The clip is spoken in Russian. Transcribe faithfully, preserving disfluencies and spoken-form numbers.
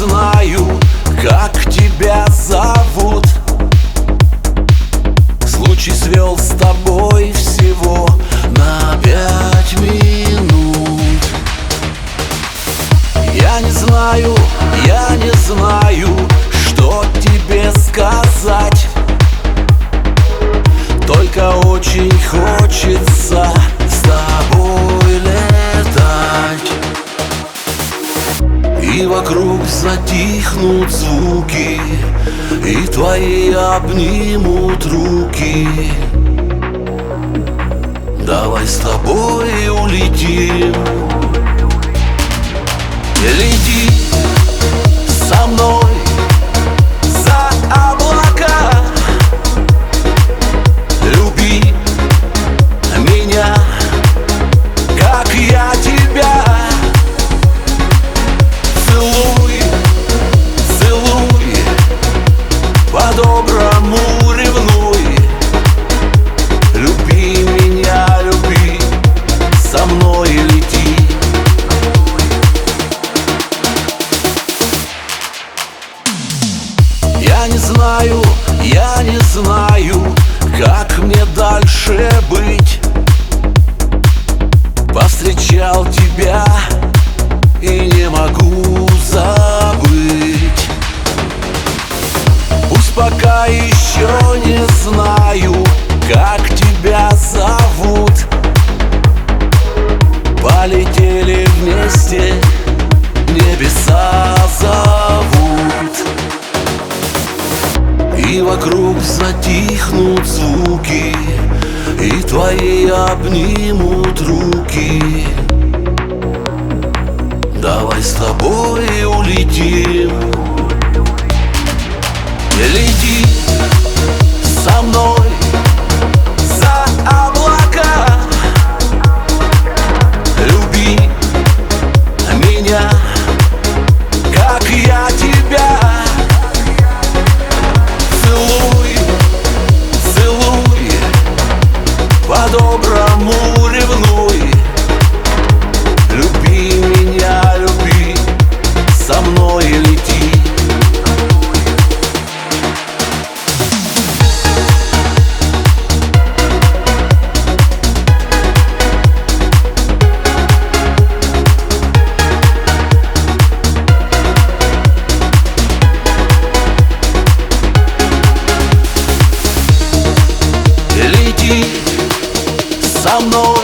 знаю, как тебя зовут. Случай свел с тобой всего на пять минут. Я не знаю, я не знаю, что тебе сказать. Только очень хочется с тобой летать. И вокруг затихнут звуки, и твои обнимут руки. Давай с тобой улетим. Лети со мной за облака, люби меня, как я тебя. Целуй, целуй, по-доброму ревнуй. Люби меня, люби, со мной лети. Я не знаю, я не знаю, как мне дальше быть. Повстречал тебя и не могу забыть. Пусть пока еще не знаю, как тебя зовут. Полетели вместе, небеса зовут. И вокруг затихнут звуки, и твои обнимут руки. Давай с тобой улетим. Лети со мной за облака, люби меня, как я тебя. Целуй, целуй, по-доброму ревнуй. Люби меня, люби, со мной лети. Лети со мной.